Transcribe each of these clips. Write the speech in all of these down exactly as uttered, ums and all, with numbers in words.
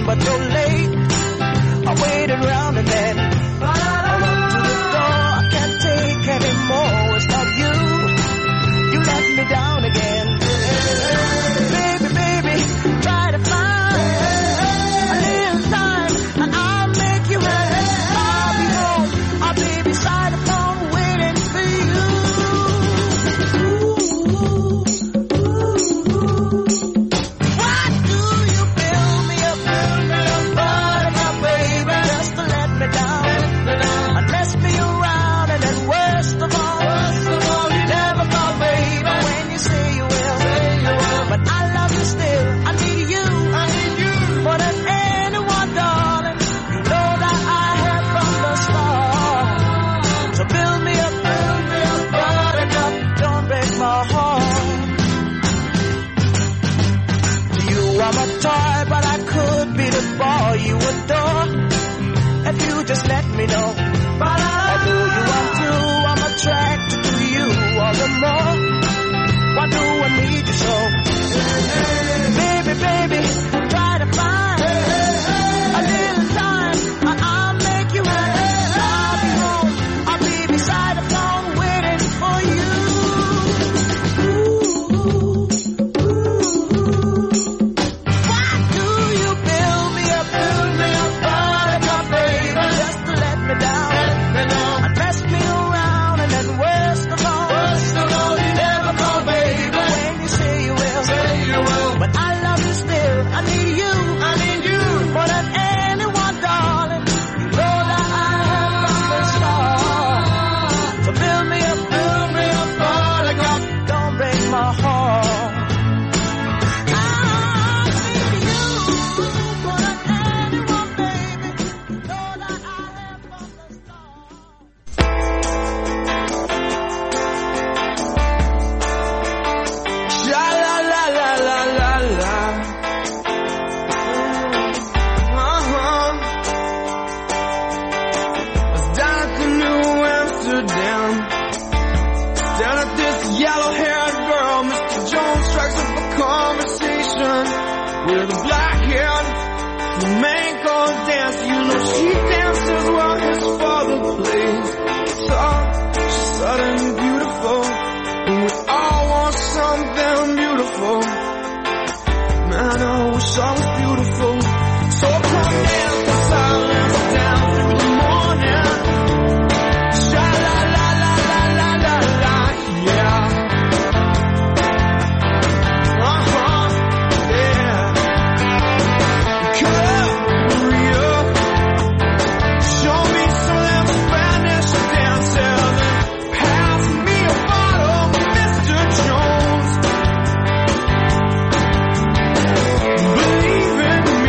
again, but you're late. I waited round and then I run to the door. I can't take anymore. It's not you. You let me down again. Baby, baby, try to find a little time and I'll make you happy. I'll be home. I'll be beside the phone waiting for you. Why do you build me up, build me up, buttercup, baby, just to let me down and mess me around, and then worst of all, worst of all, you never call, baby, when you say you will, say you will. But I love you still. I need you, I need you more than anyone, darling. You know that I have from the start. So build me up, build me up, buttercup, don't break my heart. You are my toy, but I could be the boy you adore if you just let me know. Although you are true, I'm attracted to you all the more. Why do I need you so? Baby, baby, try to find a little time and I'll make you happy. I'll be home, I'll be beside the phone waiting for you. Why do you build me up, build me up, buttercup, baby, just to let me down and mess me around, and then worst of all, worst of all, you never call, baby, when you say you will, say you will. But I love you still. I need you, I need you more than anyone, darling. You know that I have from the start. So build me up, build me up, buttercup, don't break my heart. I need you more than anyone, baby. You know that I have from the start. Sha la la la la la la. Uh-huh. I was down at the New Amsterdam, down at this yellow-haired girl. Mister Jones strikes up a conversation with a black-haired flamenco dancer. You know she dances while his father plays guitar. She's sudden and beautiful, and we all want something beautiful. Man, I wish I was beautiful. So come dance the silence down through the morning. Sha la la la la la la la, yeah. Uh-huh, yeah. Korea, show me some of them Spanish dances and pass me a bottle, Mister Jones. Believe in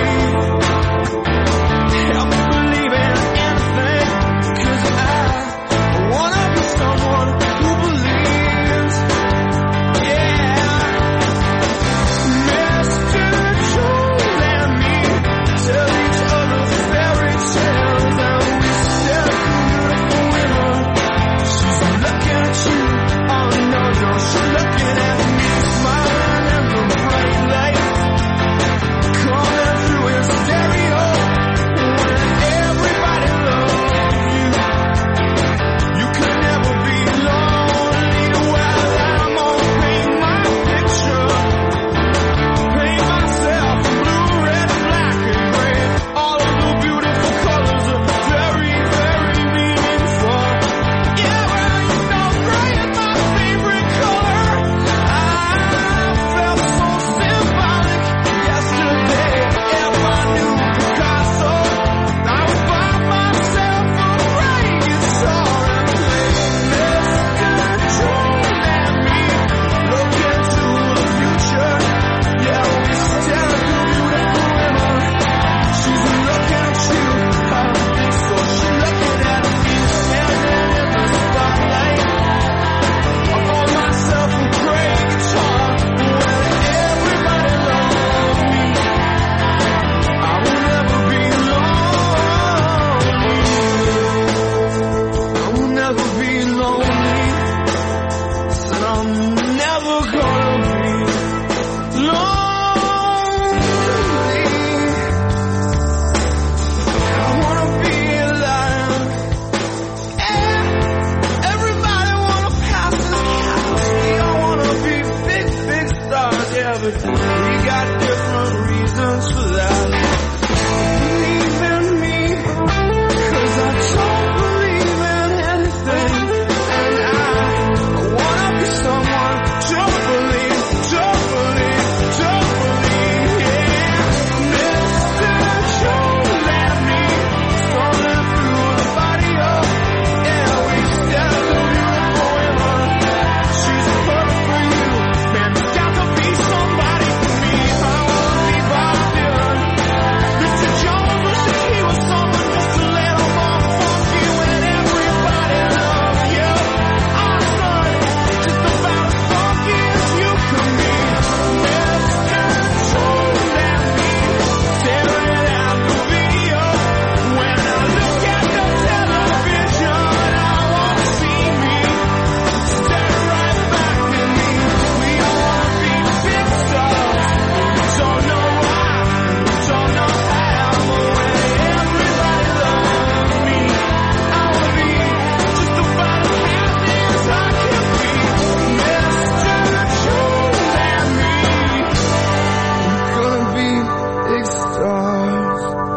got different reasons for that. Believe in me, 'cause I don't believe in anything. And I, I wanna be someone to believe, to believe, to believe, yeah. Mister Don't let me falling through the body of every step of beautiful women. She's perfect for you, man. There's got to be somebody for me. I wanna be Bob Dylan. Mister Jones wishes he was someone just a little more funky when everybody loves you. I'm son, just about as funky as you can be. Mister Don't let me staring at the video. When I look at the television, I wanna see me stare right back at me. We all wanna be big stars. Don't know why, don't know how, but when everybody loves me, I wanna be just about as happy as I can be. Mister Don't let me. We're gonna be big stars.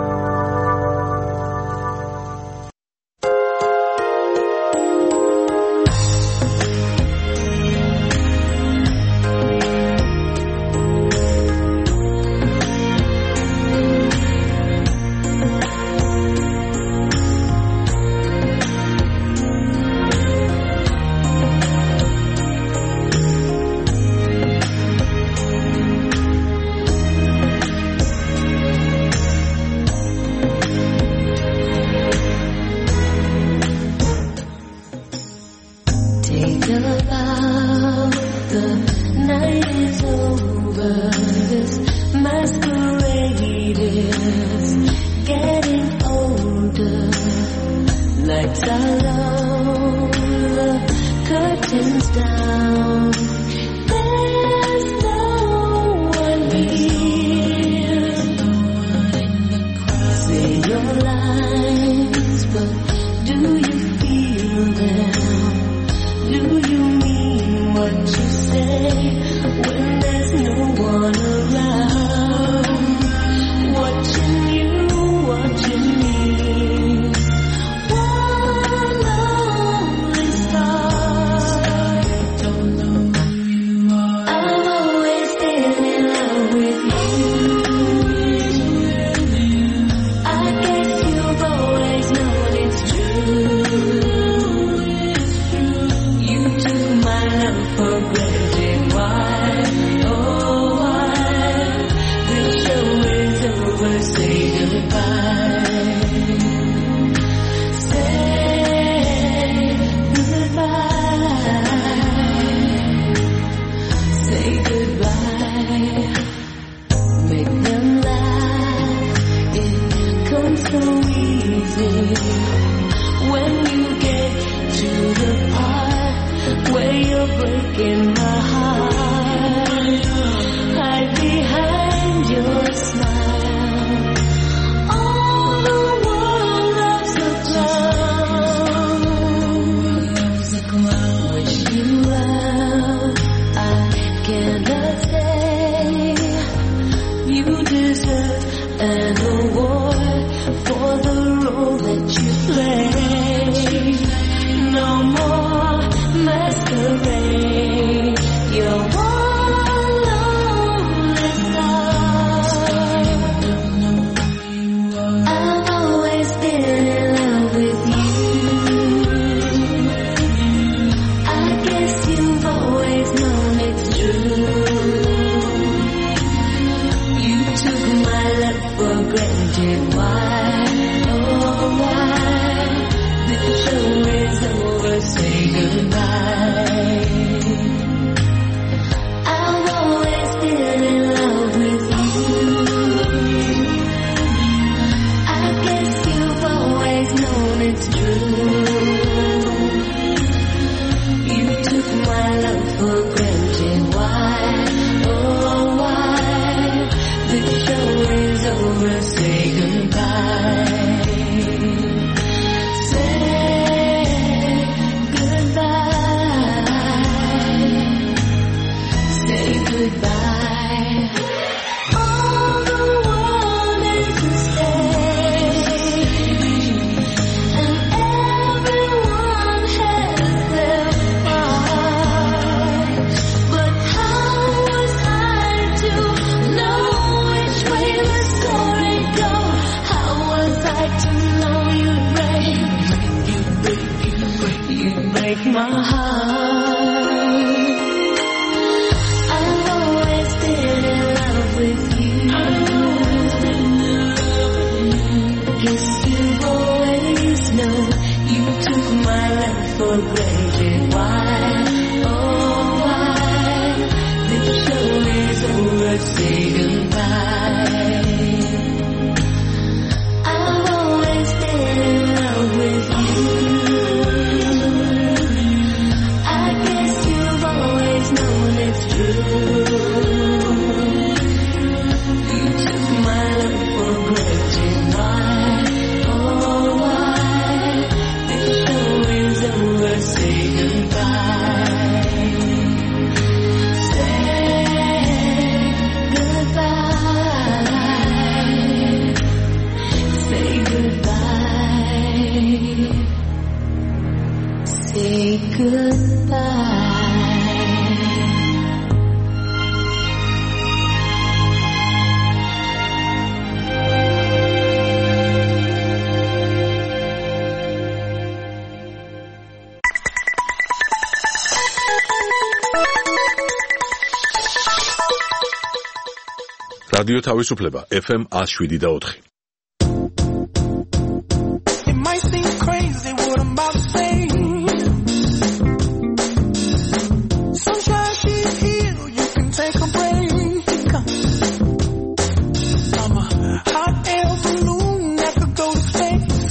Take a bow, the night is over. This masquerade is getting older. Lights are low, the curtains down. There's no one here. Say your lines, but do you feel them? Do you mean what you say when there's no one around? Watching you, watching me. One lonely star. Don't know who you are. I've always been in love with you. I guess you've always known it's true. You took my love for granted. Why? Oh, why? The show is over. Say goodbye. Say goodbye. Say goodbye. Make them laugh. It comes so easy when you get to the part where you're breaking my heart. Hide behind your smile. All the world loves a clown. Wish you well. I cannot say you deserve an award for the role that you play. No more masquerade. You're one lonely star. I've always been in love with you. I guess you've always known it's true. You took my love for granted. რადიო თავისუფლება эф эм one oh seven და four. It might seem crazy what I'm about to say. Sunshine, she's here, you can take a break. I'm a hot air balloon that could go to space.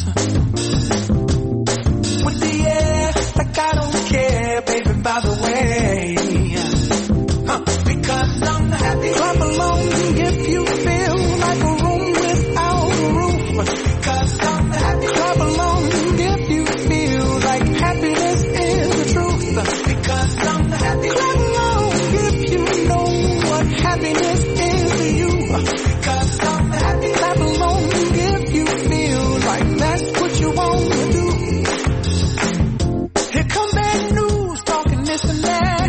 With the air, like I don't care, baby, by the way. Huh. Because I'm happy. Clap along if you feel like a room without a roof. Because I'm happy. Clap along if you feel like happiness is the truth. Because I'm happy. Clap along if you know what happiness is to you. Because I'm happy. Clap along if you feel like that's what you want to do. Here come bad news, talking this and that.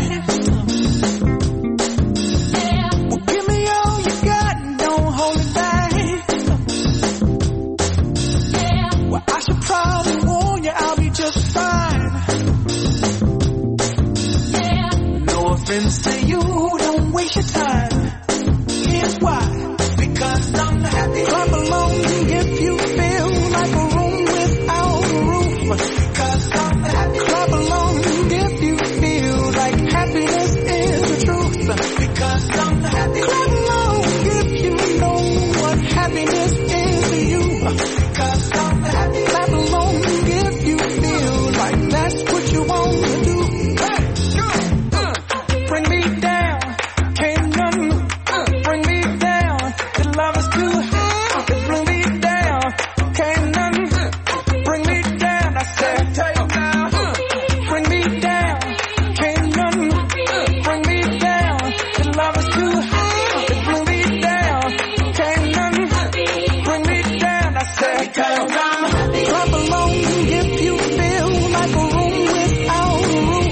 Well, give me all you got and don't hold it back. Well, I should probably warn you, I'll be just fine. No offense to you, don't waste your time. Here's why. Because I'm happy. Clap along if you feel like a room without a roof. Because I'm happy. Clap along if you feel like happiness is the truth. Because I'm happy. Clap along if you know what happiness is to you. Because I'm happy. Clap along if you feel like that's what you want to do. Hey, uh, bring me down, can't nothing uh, bring me down. The love is too high, bring me down, can't nothing uh, bring me down. I said, take down, uh, bring me down, can't nothing uh, bring me down. The love is too high, bring me down, can't nothing uh, bring me down. I said, take down, clap along if you feel like a room without a roof.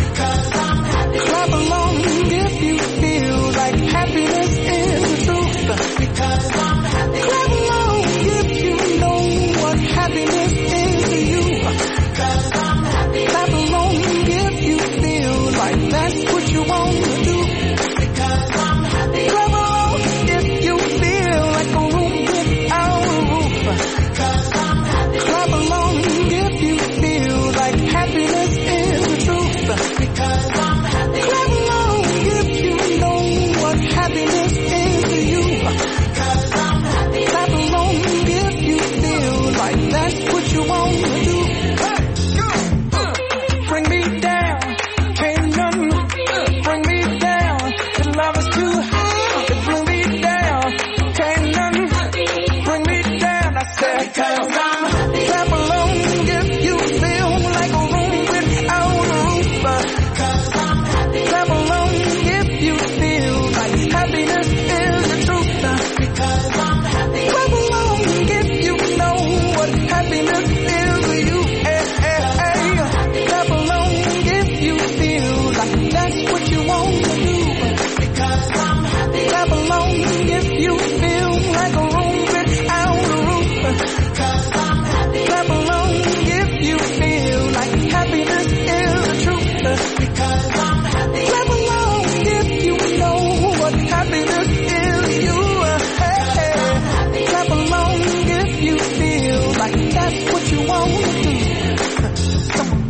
Clap along if you feel like happiness is the truth. Because I'm happy. Clap along if you know what happiness is to you. Because I'm happy. Clap along if you feel like that's what you want to do. Because I'm happy. Clap along if you feel like a room without a roof. Because I'm happy. Clap along if you feel like happiness is the truth. Because I'm happy. Clap along if you know what happiness is to you. Because I'm happy. Clap along if you feel like that's what you want to do. Hey, uh, bring me down, can't nothing uh, bring me down. The love is too high, bring me down, can't nothing bring me down. I said, because I'm happy. Clap along if you feel like a room without a roof. Because I'm happy. Clap along if you feel like happiness is the truth. Because I'm happy. Clap along if you know what happiness is to you. Hey, hey, hey. Clap along if you feel like that's what you want to do. Because I'm happy. Clap along if you feel like a room without a roof. Because I'm happy. Clap along if you feel like happiness is the truth. Because I'm happy. Clap along if you know what happiness is to you. Hey, hey. Clap along if you feel like that's what you want to do. Come on.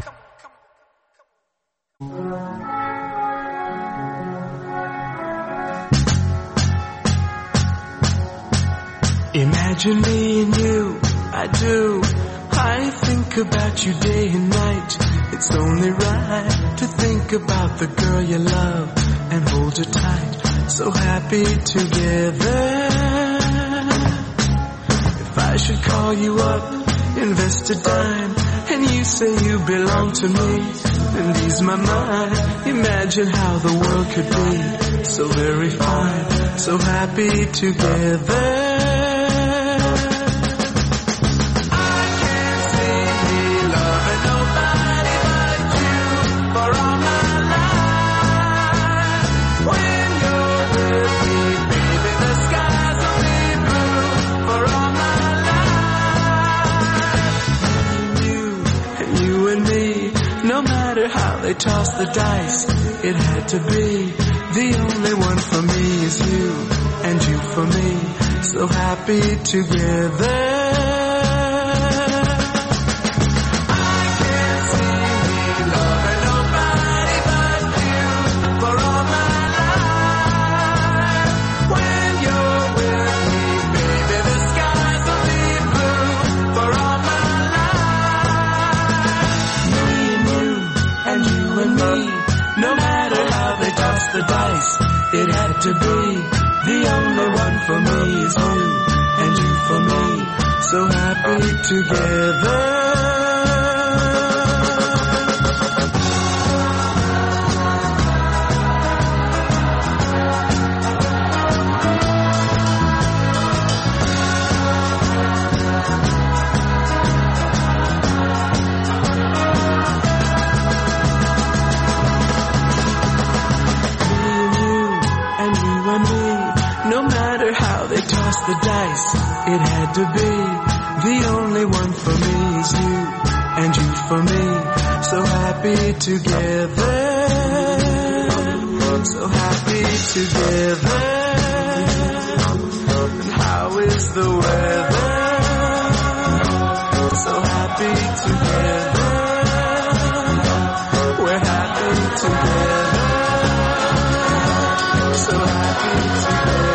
Imagine me and you, I do. I think about you day and night. It's only right to think about the girl you love and hold her tight. So happy together. If I should call you up, invest a dime, and you say you belong to me, then ease my mind. Imagine how the world could be so very fine, so happy together. They tossed the dice, it had to be. The only one for me is you, and you for me, so happy together. The dice, it had to be. The only one for me is you, and you for me, so happy together. The dice, it had to be. The only one for me is you, and you for me, so happy together. So happy together. And how is the weather? So happy together. We're happy together. So happy together.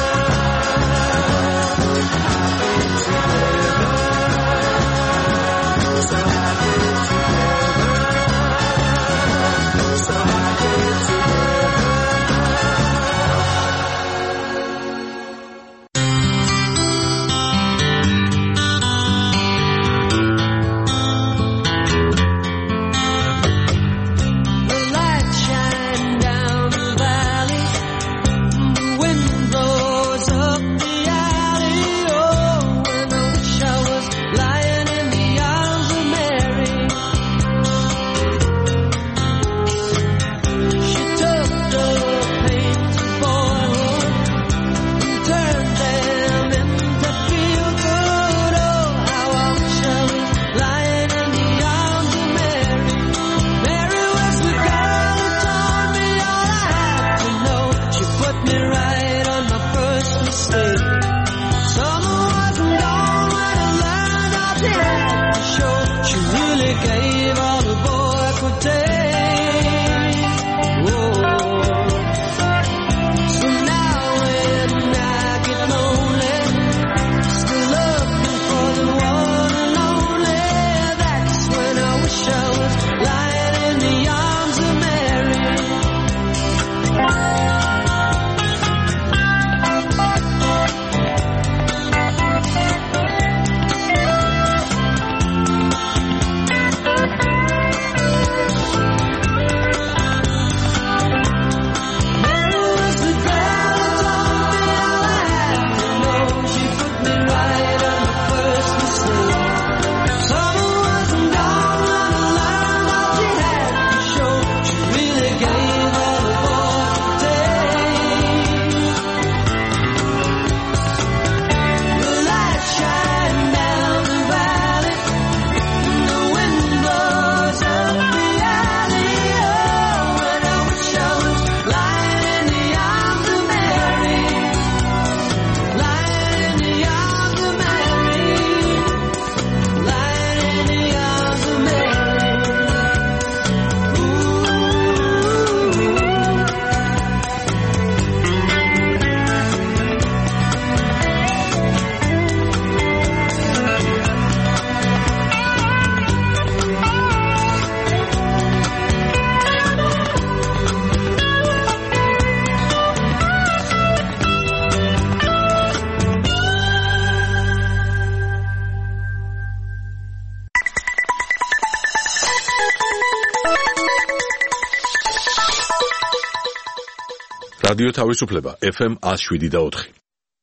რადიო თავისუფლება ეფ ემ one oh seven და four.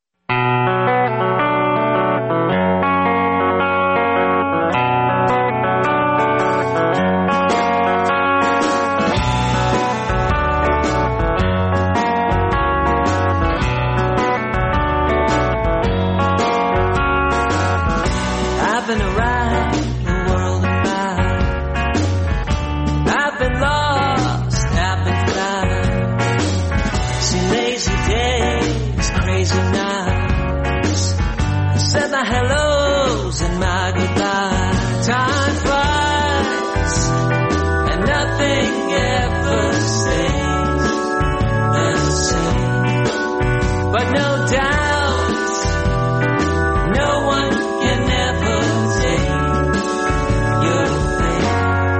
I've been around the world of fire. I've been lost, I've been flying. Seen lazy days, crazy nights. hellos and my goodbye. Time flies and nothing ever stays the same. But no doubt, no one can ever take your place.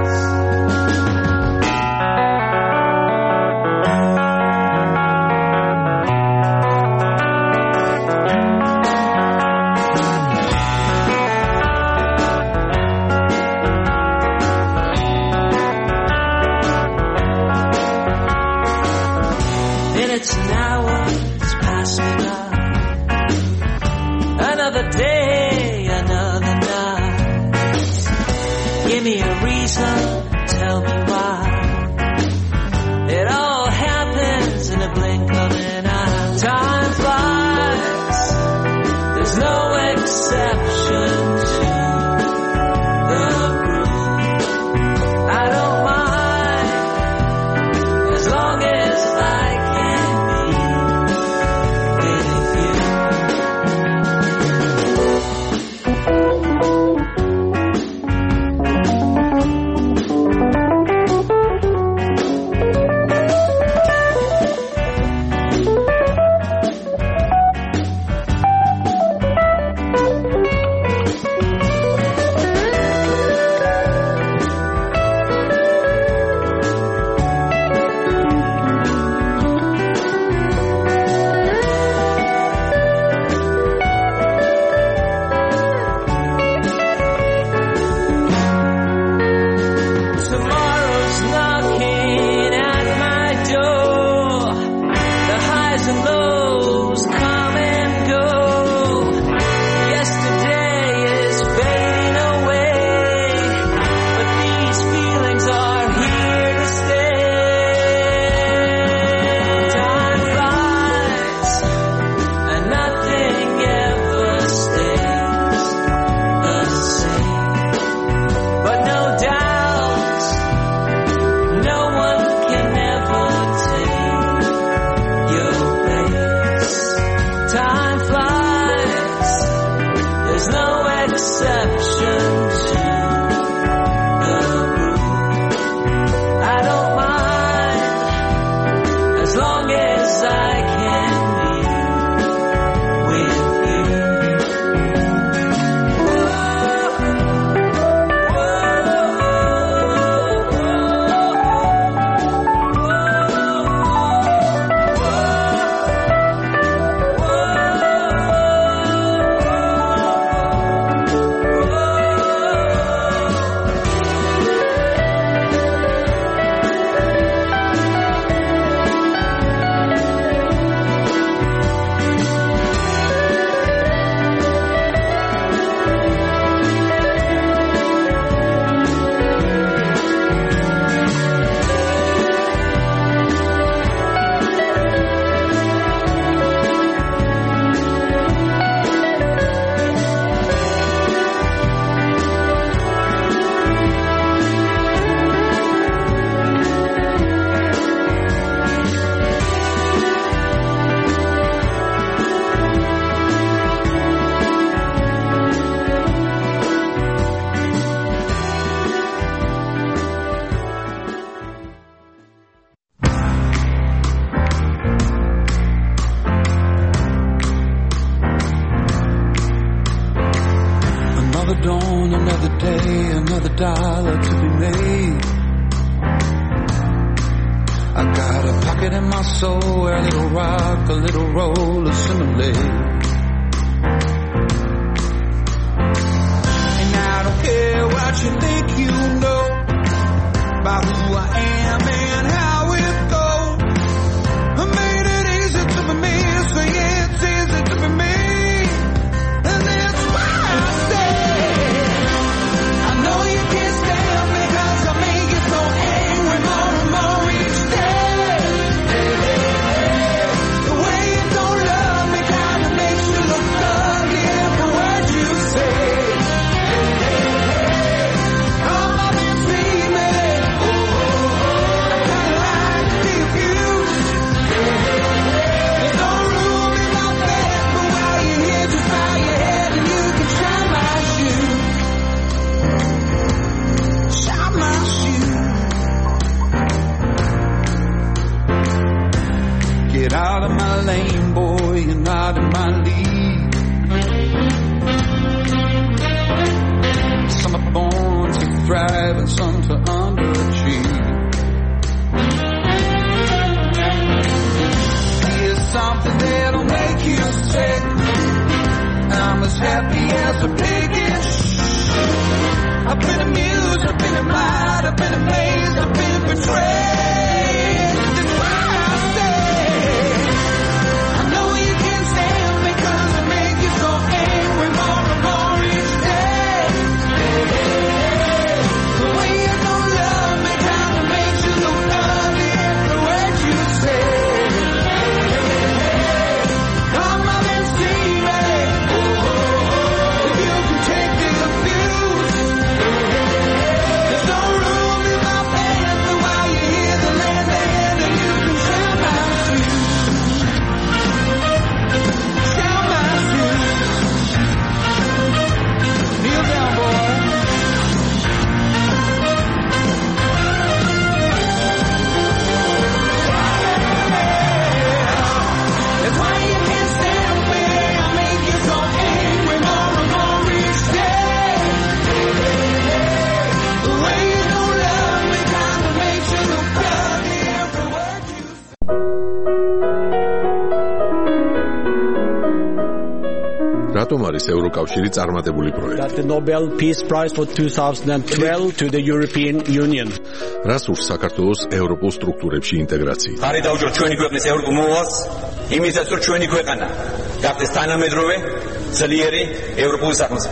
Minutes and hours pass me by. Another day, another night. Give me a reason, tell me why. It all happens in a blink of an eye. Time flies, there's no exception to the rule. I don't mind as long as I can be with you. Tomorrow's knocking at my door. The highs and lows come and go. Yesterday is fading away, but these feelings are here to stay. Time flies and nothing ever stays the same. But no doubt, no one can ever take your place. Time flies, there's no exception to the rule. I don't mind as long as I can be with you. Another dawn, another day, another dollar to be made. I got a pocket in my soul where a little rock, a little roll assimilate. And I don't care what you think you know about who I am and how it goes. I made it easy to be me, so yeah, it's easy to be me. And that's why I say I know you can't stand me 'cause I make you so angry more and more each day. Hey, hey, hey. The way you don't love me kinda makes you sick. I'm as happy as a pig in shh. I've been amused, I've been admired, I've been amazed, I've been betrayed. That's why I say I know you can't stand me 'cause I make you so angry more and more each day. The way you don't love me kinda makes you look ugly every word you say. Come up and see me. If you can take the abuse, there's no room in my pants while you hear the last hand and you can sell my shoes. Sell my shoes. Kneel down, boy. That's why you can't stand me. I make you so angry more and more each day. The way you don't love me kinda makes you look ugly every word you რატომ არის ევროკავშირი წარმატებული პროექტი? That the Nobel Peace Prize for twenty twelve to the European Union. რას ურს საქართველოს ევროპულ სტრუქტურებში ინტეგრაცია? ხარი დაუჯეროთ ჩვენი ქვეყნის ევროპულ მოვალს, იმისაც რომ ჩვენი ქვეყანა გახდეს თანამედროვე, ძლიერი ევროპული სახელმწიფო.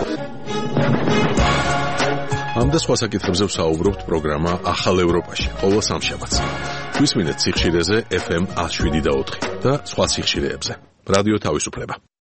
ამ და სხვა საკითხებზე ვსაუბრობთ პროგრამა ახალ ევროპაში, ყოველ სამშაბათს. გვისმინეთ სიხშირეზე ეფ ემ one oh seven და ოთხი და სხვა სიხშირეებზე. რადიო თავისუფლება.